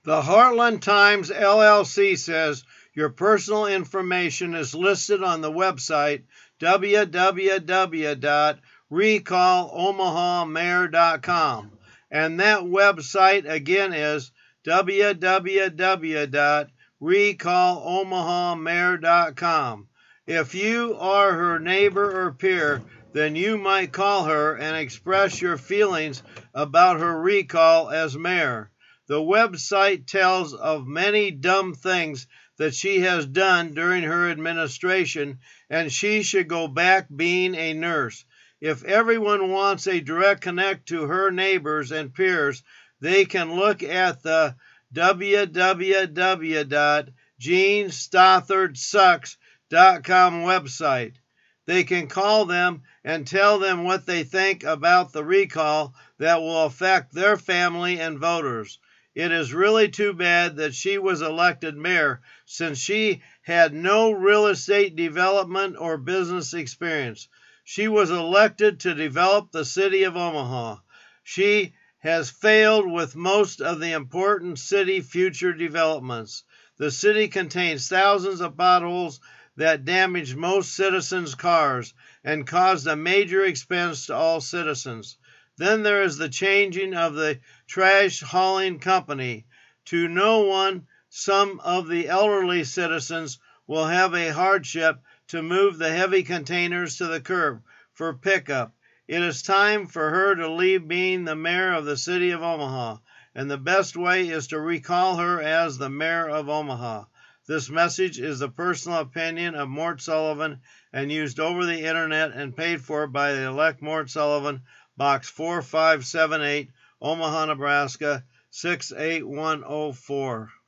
The Heartland Times LLC says your personal information is listed on the website www.recallomahamare.com, and that website again is www.recallomahamare.com. If you are her neighbor or peer, then you might call her and express your feelings about her recall as mayor. The website tells of many dumb things that she has done during her administration, and she should go back being a nurse. If everyone wants a direct connect to her neighbors and peers, they can look at the www.jeanstothartsucks.com website. They can call them and tell them what they think about the recall that will affect their family and voters. It is really too bad that she was elected mayor, since she had no real estate development or business experience. She was elected to develop the city of Omaha. She has failed with most of the important city future developments. The city contains thousands of potholes that damage most citizens' cars and caused a major expense to all citizens. Then there is the changing of the trash hauling company. To no one, some of the elderly citizens will have a hardship to move the heavy containers to the curb for pickup. It is time for her to leave being the mayor of the city of Omaha, and the best way is to recall her as the mayor of Omaha. This message is the personal opinion of Mort Sullivan and used over the internet and paid for by the elect Mort Sullivan, Box 4578, Omaha, Nebraska 68104.